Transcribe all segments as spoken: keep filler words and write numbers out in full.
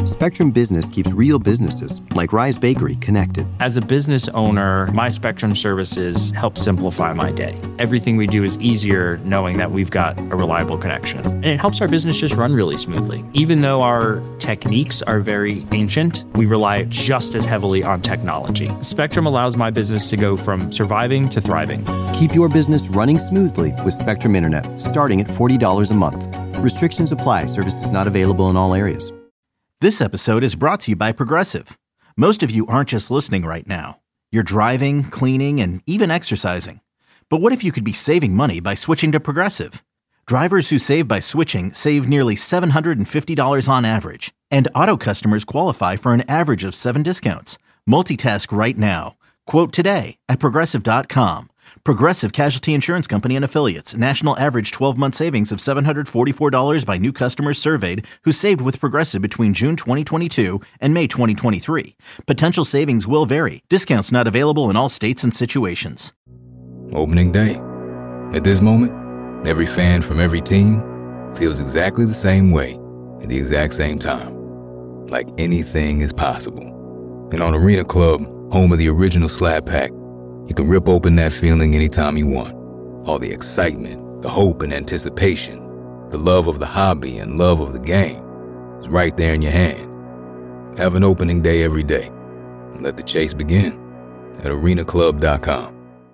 Spectrum Business keeps real businesses, like Rise Bakery, connected. As a business owner, my Spectrum services help simplify my day. Everything we do is easier knowing that we've got a reliable connection. And it helps our business just run really smoothly. Even though our techniques are very ancient, we rely just as heavily on technology. Spectrum allows my business to go from surviving to thriving. Keep your business running smoothly with Spectrum Internet, starting at forty dollars a month. Restrictions apply. Services not available in all areas. This episode is brought to you by Progressive. Most of you aren't just listening right now. You're driving, cleaning, and even exercising. But what if you could be saving money by switching to Progressive? Drivers who save by switching save nearly seven hundred fifty dollars on average. And auto customers qualify for an average of seven discounts. Multitask right now. Quote today at Progressive dot com. Progressive Casualty Insurance Company and Affiliates. National average twelve-month savings of seven hundred forty-four dollars by new customers surveyed who saved with Progressive between June twenty twenty-two and May twenty twenty-three. Potential savings will vary. Discounts not available in all states and situations. Opening day. At this moment, every fan from every team feels exactly the same way at the exact same time. Like anything is possible. And on Arena Club, home of the original Slab Pack, you can rip open that feeling anytime you want. All the excitement, the hope and anticipation, the love of the hobby and love of the game is right there in your hand. Have an opening day every day and let the chase begin at arena club dot com.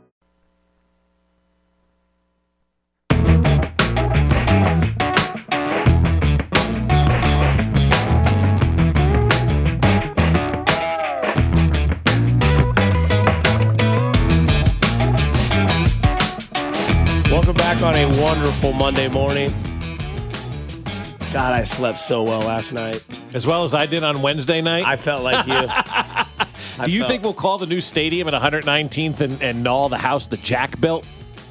Welcome back on a wonderful Monday morning. God, I slept so well last night. As well as I did on Wednesday night? I felt like you. Do you felt... think we'll call the new stadium at one hundred nineteenth and, and Null the house that Jack built?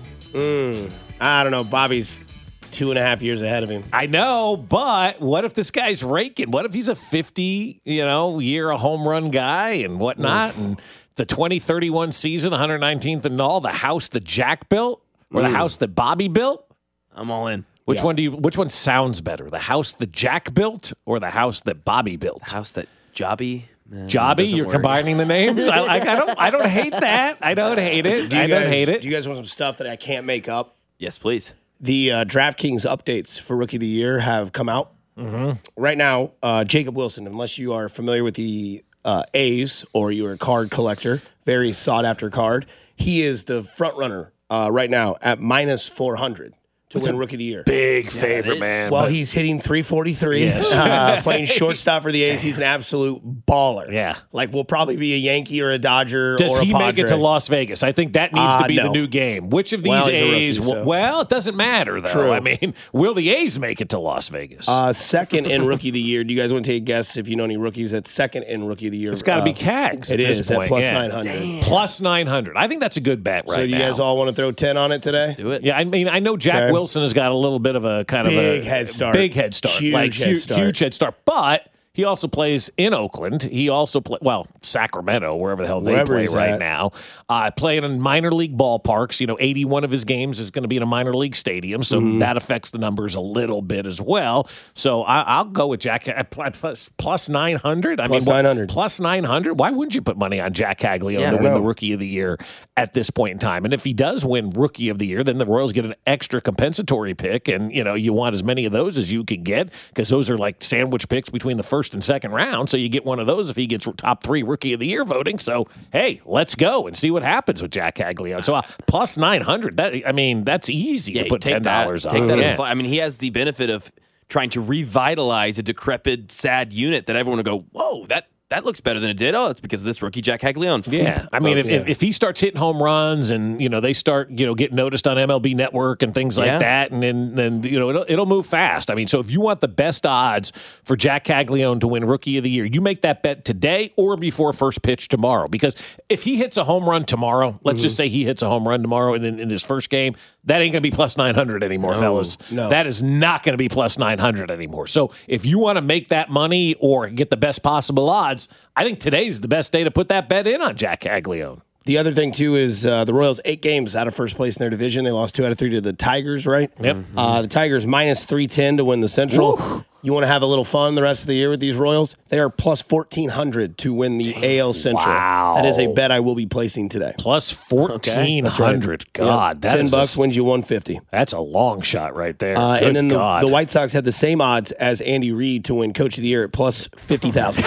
Mm, I don't know. Bobby's two and a half years ahead of him. I know, but what if this guy's raking? What if he's a fifty, you know, year a home run guy and whatnot? Mm. And the twenty thirty-one season, one hundred nineteenth and Null, the house that Jack built? Or the house that Bobby built? I'm all in. Which yeah. one do you? Which one sounds better? The house that Jack built or the house that Bobby built? The house that Jobby. Man, Jobby, you're work. combining the names. I, I, I don't. I don't hate that. I don't hate it. Do I guys, don't hate it. Do you guys want some stuff that I can't make up? Yes, please. The uh, DraftKings updates for Rookie of the Year have come out. Mm-hmm. Right now, uh, Jacob Wilson, unless you are familiar with the uh, A's or you're a card collector, very sought after card, he is the front runner. Uh, right now at minus four hundred to It's win a Rookie of the Year. Big Yeah, favorite, man. Well, but- he's hitting three forty-three, Yes. uh, playing shortstop for the A's. He's an absolute baller. Yeah. Like, will probably be a Yankee or a Dodger Does or a he Padre. make it to Las Vegas? I think that needs Uh, to be no. the new game. Which of these Well, he's a rookie, A's? so- Well, it doesn't matter, though. True. I mean, will the A's make it to Las Vegas? Uh, second in Rookie of the Year. Do you guys want to take a guess if you know any rookies at second in Rookie of the Year? It's got to uh, be Cags. It at is this at point. plus yeah. nine hundred. Damn. Plus nine hundred. I think that's a good bet right So do you now. guys all want to throw ten on it today? Let's do it. Yeah, I mean, I know Jack Okay. Wilson has got a little bit of a kind Big of a head start. big head start, Huge like head hu- start. huge head start. But he also plays in Oakland. He also play well Sacramento, wherever the hell they Wherever play he's right at. now. Uh, playing in minor league ballparks. You know, eighty-one of his games is going to be in a minor league stadium, so Mm-hmm. that affects the numbers a little bit as well. So I, I'll go with Jack at pl- plus plus nine hundred. I Plus mean, what- nine hundred. plus nine hundred. Why wouldn't you put money on Jack Caglione Yeah, I to don't win the know. Rookie of the Year at this point in time? And if he does win Rookie of the Year, then the Royals get an extra compensatory pick, and you know you want as many of those as you can get because those are like sandwich picks between the first and second round. So you get one of those if he gets top three Rookie of the Year voting. So hey, let's go and see what happens with Jack Caglione. So uh, plus nine hundred. That I mean, that's easy Yeah, to put take ten dollars that, on. Take that Yeah. as a fly. I mean, he has the benefit of trying to revitalize a decrepit, sad unit that everyone will go, whoa, that that looks better than it did. Oh, it's because of this rookie Jack Caglione. Yeah, I mean, if, Yeah. if if he starts hitting home runs and you know they start you know getting noticed on M L B Network and things like Yeah. that, and then then you know it'll it'll move fast. I mean, so if you want the best odds for Jack Caglione to win Rookie of the Year, you make that bet today or before first pitch tomorrow. Because if he hits a home run tomorrow, let's just say he hits a home run tomorrow, and then in his first game, that ain't going to be plus nine hundred anymore, No, fellas. no. That is not going to be plus nine hundred anymore. So if you want to make that money or get the best possible odds, I think today's the best day to put that bet in on Jack Caglione. The other thing, too, is uh, the Royals, eight games out of first place in their division. They lost two out of three to the Tigers, right? Yep. Uh, the Tigers minus three ten to win the Central. You want to have a little fun the rest of the year with these Royals? They are plus fourteen hundred to win the A L Central. Wow. That is a bet I will be placing today. Plus fourteen hundred. Okay. God, yeah. that ten is bucks a, wins you one fifty. That's a long shot right there. Uh, Good and then the, God. the White Sox had the same odds as Andy Reid to win Coach of the Year at plus fifty thousand.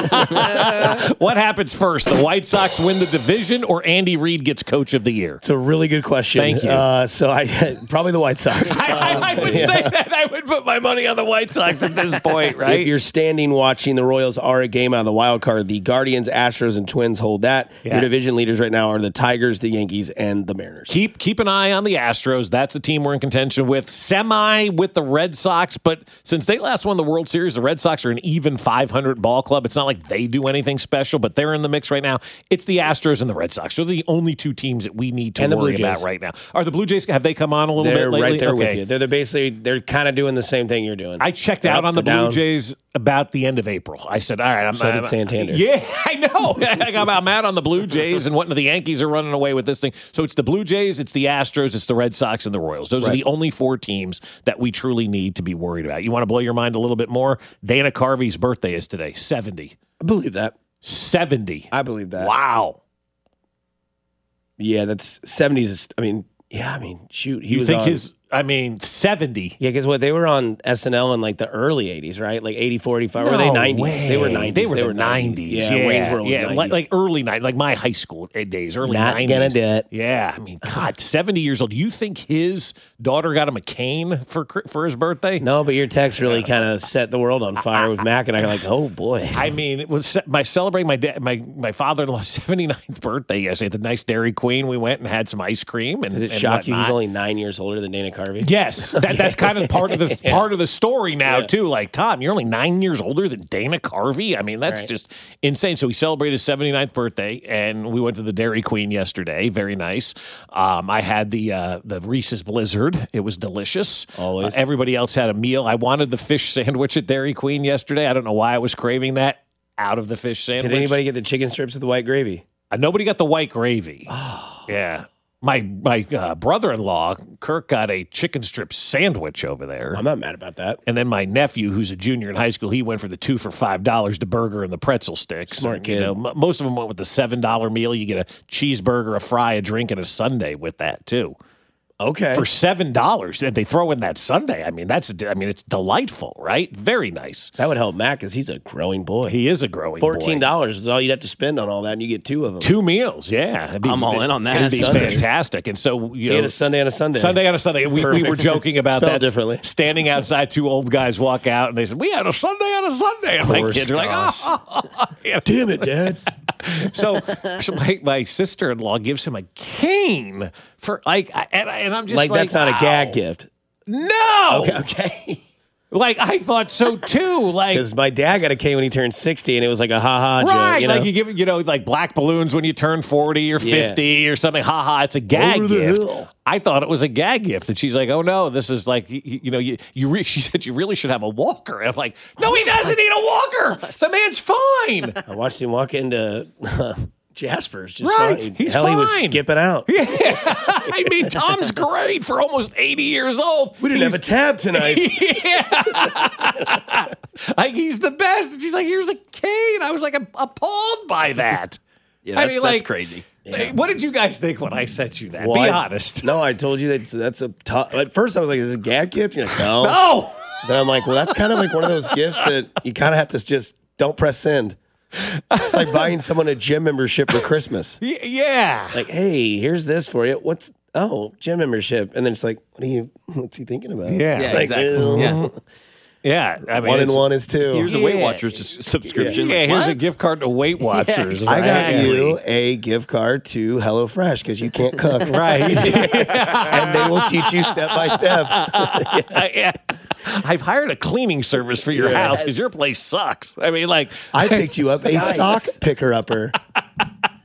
What happens first? The White Sox win the division, or Andy Reid gets Coach of the Year? It's a really good question. Thank you. Uh, so I probably the White Sox. I, I, I would yeah. say that. I would put my money on the White Sox at this point, right? If you're standing watching, the Royals are a game out of the wild card. The Guardians, Astros, and Twins hold that. Yeah. Your division leaders right now are the Tigers, the Yankees, and the Mariners. Keep keep an eye on the Astros. That's a team we're in contention with. Semi with the Red Sox, but since they last won the World Series, the Red Sox are an even five hundred ball club. It's not like they do anything special, but they're in the mix right now. It's the Astros and the Red Sox. They're the only two teams that we need to And the worry Blue Jays. about right now. Are the Blue Jays, have they come on a little They're bit lately? right there with Okay. you. They're, they're basically they're kind of doing the same thing you're doing. I checked They're out up, on the they're Blue down. Jays about the end of April. I said, all right, I'm So did I'm- Santander. Yeah, I know. I'm, I'm out on the Blue Jays, and what the Yankees are running away with this thing. So it's the Blue Jays, it's the Astros, it's the Red Sox, and the Royals. Those are Right. the only four teams that we truly need to be worried about. You want to blow your mind a little bit more? Dana Carvey's birthday is today, seventy. I believe that. seventy. I believe that. Wow. Yeah, that's seventies. Is, I mean, yeah, I mean, shoot. He You was think on, his, I mean, seventy. Yeah, because what they were on S N L in like the early eighties, right? Like eighty-four, eighty-five. Or were they No nineties? way. They were nineties. They were the nineties. Yeah, Wayne's World was yeah, nineties. like, like early nineties, like my high school days, early Not nineties. gonna do it. Yeah, I mean, God, seventy years old. Do you think his daughter got him a cane for for his birthday? No, but your text really kind of set the world on fire with Mac, and I'm like, oh boy. I mean, it was my celebrating my dad, my my father-in-law's seventy-ninth birthday yesterday at the nice Dairy Queen. We went and had some ice cream. And Does it and shock you? He's whatnot. only nine years older than Dana Carvey. Yes, that, that's kind of part of the Yeah. part of the story now Yeah. too. Like, Tom, you're only nine years older than Dana Carvey. I mean, that's Right. just insane. So he celebrated his seventy-ninth birthday, and we went to the Dairy Queen yesterday. Very nice. Um, I had the uh, the Reese's Blizzard. It was delicious. Always. Uh, everybody else had a meal. I wanted the fish sandwich at Dairy Queen yesterday. I don't know why I was craving that. Out of the fish sandwich. Did anybody get the chicken strips with the white gravy? Uh, nobody got the white gravy. Yeah. My my uh, brother-in-law, Kirk, got a chicken strip sandwich over there. I'm not mad about that. And then my nephew, who's a junior in high school, he went for the two for five dollars, the burger and the pretzel sticks. Smart And, kid. You know, m- most of them went with the seven dollar meal. You get a cheeseburger, a fry, a drink, and a sundae with that too. Okay. For seven dollars, and they throw in that sundae. I mean, that's I mean, it's delightful, right? Very nice. That would help Mac because he's a growing boy. He is a growing Fourteen boy. dollars is all you'd have to spend on all that, and you get two of them. Two meals, yeah. It'd be- I'm all in on that. It'd be Sundays. fantastic. And so, you So you know, had a Sunday on a Sunday. Sunday on a Sunday. We, we Perfect. were joking about Spelled that. differently. Standing outside, two old guys walk out and they said, "We had a Sunday on a Sunday." And my course. kids are like, "Oh, yeah." Damn it, Dad. So, so my, my sister in law gives him a cane for like, I- and, I- and I'm just Like, like, that's not a wow. gag gift. No, Okay. okay. like I thought so too. Like. Because my dad got a K when he turned sixty, and it was like a ha ha Right, joke. You know? like you give you know like black balloons when you turn forty or Yeah. fifty or something. Ha ha! It's a gag Over the gift. hill. I thought it was a gag gift, and she's like, "Oh no, this is like you, you know you you." Re-, she said you really should have a walker, and I'm like, "No, he doesn't need a walker. The man's fine." I watched him walk into Jasper's. Just Right, fine. he's Hell, he was fine. skipping out. I mean, Tom's great for almost eighty years old. We didn't have a tab tonight. Yeah, like he's the best. And she's like, "Here's a cane." I was like appalled by that. Yeah, I that's, mean, that's like- crazy. Hey, what did you guys think when I sent you that? Well, Be I- honest. No, I told you that that's a tough. At first, I was like, "Is it a gag gift?" You're like, "No." No. Then I'm like, "Well, that's kind of like one of those gifts that you kind of have to just don't press send." It's like buying someone a gym membership for Christmas. Y- yeah. Like, hey, here's this for you. What's oh gym membership? And then it's like, what are you? What's he thinking about? Yeah. It's Yeah, like, exactly. ew. Yeah. Yeah. I mean, One and it's- one is two. Here's a Weight Yeah. Watchers just subscription. Yeah, Like, here's what? a gift card to Weight Watchers. I got Right. you a gift card to HelloFresh because you can't cook. Right. And they will teach you step by step. Yeah. I've hired a cleaning service for your Yes. house because your place sucks. I mean, like, I picked you up a Nice. sock picker upper.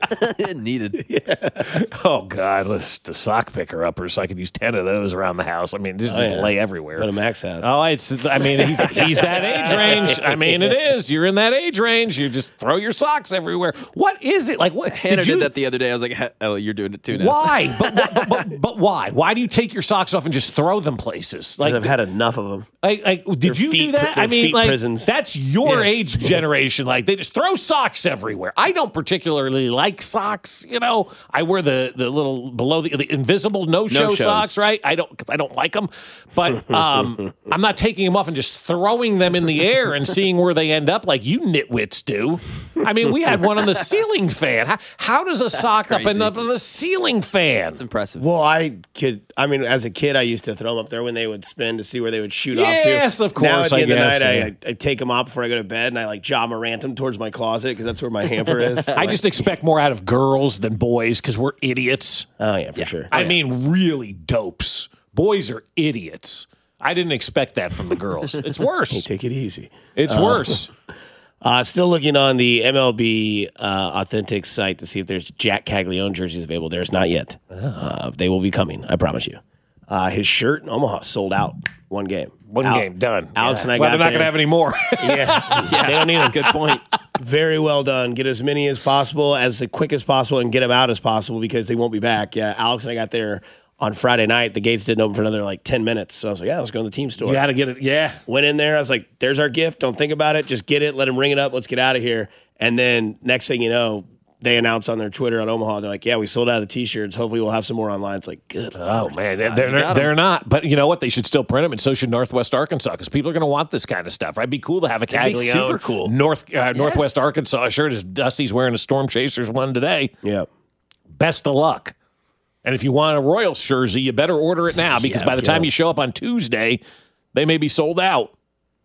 Needed. Oh, God. Let's the sock picker uppers so I could use ten of those around the house. I mean, just, Oh, just yeah. lay everywhere. Go to Max house. Oh, it's. I mean, he's, he's that age range. I mean, it is. You're in that age range. You just throw your socks everywhere. What is it? Like, what? Hannah did, you, did that the other day. I was like, oh, you're doing it too now. Why? But, but, but, but why? Why do you take your socks off and just throw them places? Like, I've had enough of them. Like, like did They're you feet do that? pri- I they're mean, feet like, prisons. that's your Yes. age generation. Like, they just throw socks everywhere. I don't particularly like socks. You know, I wear the, the little below the, the invisible no-show No-shows. socks, right? I don't because I don't like them. But um, I'm not taking them off and just throwing them in the air and seeing where they end up like you nitwits do. I mean, we had one on the ceiling fan. How, how does a sock up crazy. end up on the ceiling fan? It's impressive. Well, I could. I mean, as a kid, I used to throw them up there when they would spin to see where they would shoot off to. Yes, of Now course, at the I end guess, of the night, yeah. I, I take them out before I go to bed, and I like John Morant them towards my closet because that's where my hamper is. I just expect more out of girls than boys because we're idiots. Oh yeah, for sure. I mean, really dopes. Boys are idiots. I didn't expect that from the girls. It's Hey, worse. take it easy. It's worse. Uh, still looking on the M L B uh, Authentic site to see if there's Jack Caglione jerseys available. There's not yet. Uh, they will be coming. I promise you. Uh, his shirt in Omaha sold out one game. One Al- game done. Alex Yeah. and I well, got they're not there. going to have any more. Yeah, yeah. They don't need them. Good point. Very well done. Get as many as possible, as quick as possible, and get them out as possible because they won't be back. Yeah, Alex and I got there on Friday night. The gates didn't open for another like ten minutes. So I was like, yeah, let's go to the team store. You got to get it. Yeah. Went in there. I was like, there's our gift. Don't think about it. Just get it. Let him ring it up. Let's get out of here. And then next thing you know, they announced on their Twitter on Omaha, they're like, yeah, we sold out of the T-shirts. Hopefully we'll have some more online. It's like, good. Oh, man. They're, you they're, got 'em. they're not. But you know what? They should still print them, and so should Northwest Arkansas because people are going to want this kind of stuff. Right? It'd be cool to have a It'd be Caglione super cool. North, uh, Northwest Yes. Arkansas shirt as Dusty's wearing a Storm Chasers one today. Yeah. Best of luck. And if you want a Royals jersey, you better order it now because Yeah, by the time go. you show up on Tuesday, they may be sold out.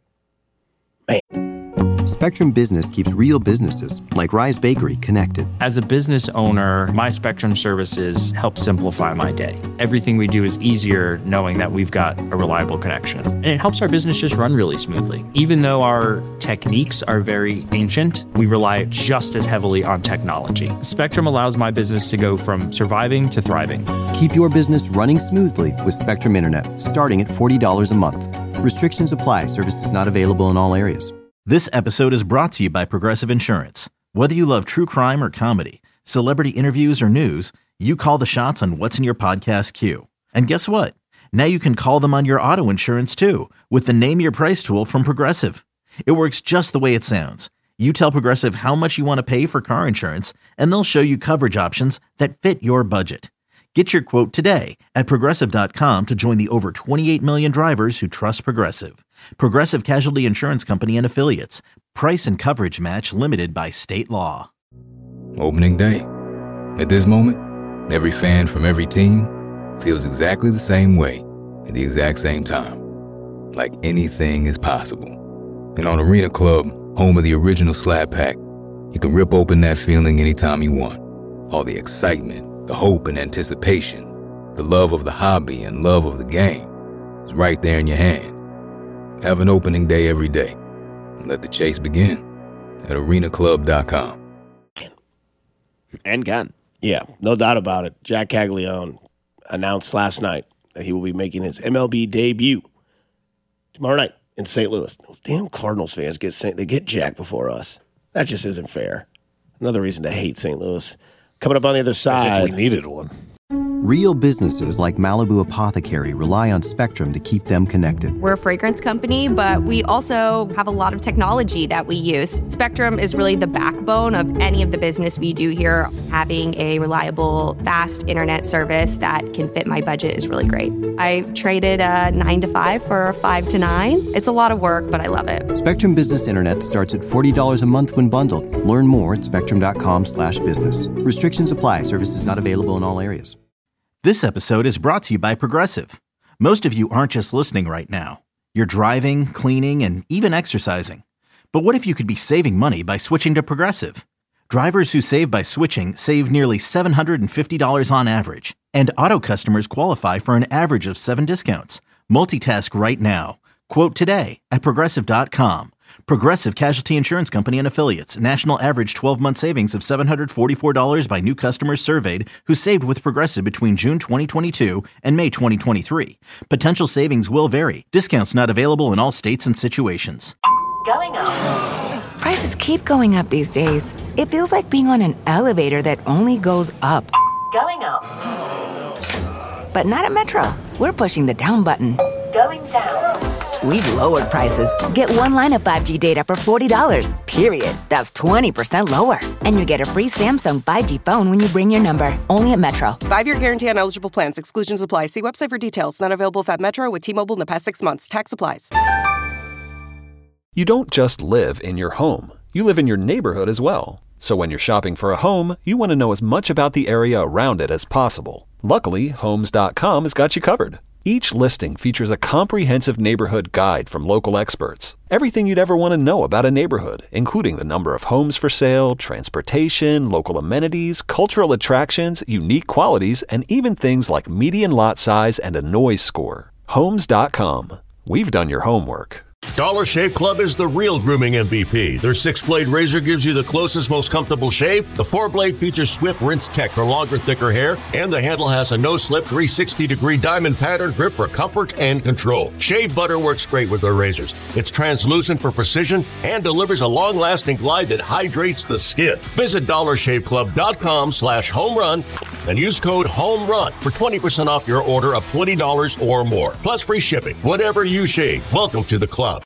Spectrum Business keeps real businesses, like Rise Bakery, connected. As a business owner, my Spectrum services help simplify my day. Everything we do is easier knowing that we've got a reliable connection. And it helps our business just run really smoothly. Even though our techniques are very ancient, we rely just as heavily on technology. Spectrum allows my business to go from surviving to thriving. Keep your business running smoothly with Spectrum Internet, starting at forty dollars a month. Restrictions apply. Services not available in all areas. This episode is brought to you by Progressive Insurance. Whether you love true crime or comedy, celebrity interviews or news, you call the shots on what's in your podcast queue. And guess what? Now you can call them on your auto insurance too with the Name Your Price tool from Progressive. It works just the way it sounds. You tell Progressive how much you want to pay for car insurance, and they'll show you coverage options that fit your budget. Get your quote today at Progressive dot com to join the over twenty-eight million drivers who trust Progressive. Progressive Casualty Insurance Company and Affiliates. Price and coverage match limited by state law. Opening day. At this moment, every fan from every team feels exactly the same way at the exact same time. Like anything is possible. And on Arena Club, home of the original Slab Pack, you can rip open that feeling anytime you want. All the excitement, the hope and anticipation, the love of the hobby and love of the game is right there in your hand. Have an opening day every day. And let the chase begin at arena club dot com. And gone. Yeah, no doubt about it. Jack Caglione announced last night that he will be making his M L B debut tomorrow night in Saint Louis. Those damn Cardinals fans get Saint, they get Jack before us. That just isn't fair. Another reason to hate Saint Louis. Coming up on the other As side. if we needed one. Real businesses like Malibu Apothecary rely on Spectrum to keep them connected. We're a fragrance company, but we also have a lot of technology that we use. Spectrum is really the backbone of any of the business we do here. Having a reliable, fast internet service that can fit my budget is really great. I traded a nine to five for a five to nine. It's a lot of work, but I love it. Spectrum Business Internet starts at forty dollars a month when bundled. Learn more at spectrum dot com slash business. Restrictions apply. Services not available in all areas. This episode is brought to you by Progressive. Most of you aren't just listening right now. You're driving, cleaning, and even exercising. But what if you could be saving money by switching to Progressive? Drivers who save by switching save nearly seven hundred fifty dollars on average. And auto customers qualify for an average of seven discounts. Multitask right now. Quote today at progressive dot com. Progressive Casualty Insurance Company and Affiliates. National average twelve-month savings of seven hundred forty-four dollars by new customers surveyed who saved with Progressive between June twenty twenty-two and May twenty twenty-three. Potential savings will vary. Discounts not available in all states and situations. Going up. Prices keep going up these days. It feels like being on an elevator that only goes up. Going up. But not at Metro. We're pushing the down button. Going down. We've lowered prices. Get one line of five G data for forty dollars, period. That's twenty percent lower. And you get a free Samsung five G phone when you bring your number. Only at Metro. Five-year guarantee on eligible plans. Exclusions apply. See website for details. Not available at Metro with T-Mobile in the past six months. Tax applies. You don't just live in your home. You live in your neighborhood as well. So when you're shopping for a home, you want to know as much about the area around it as possible. Luckily, Homes dot com has got you covered. Each listing features a comprehensive neighborhood guide from local experts. Everything you'd ever want to know about a neighborhood, including the number of homes for sale, transportation, local amenities, cultural attractions, unique qualities, and even things like median lot size and a noise score. Homes dot com. We've done your homework. Dollar Shave Club is the real grooming M V P. Their six-blade razor gives you the closest, most comfortable shave. The four-blade features Swift Rinse Tech for longer, thicker hair. And the handle has a no-slip three sixty degree diamond pattern grip for comfort and control. Shave butter works great with their razors. It's translucent for precision and delivers a long-lasting glide that hydrates the skin. Visit dollar shave club dot com slash home run and use code HOMERUN for twenty percent off your order of twenty dollars or more. Plus free shipping. Whatever you shave, welcome to the club.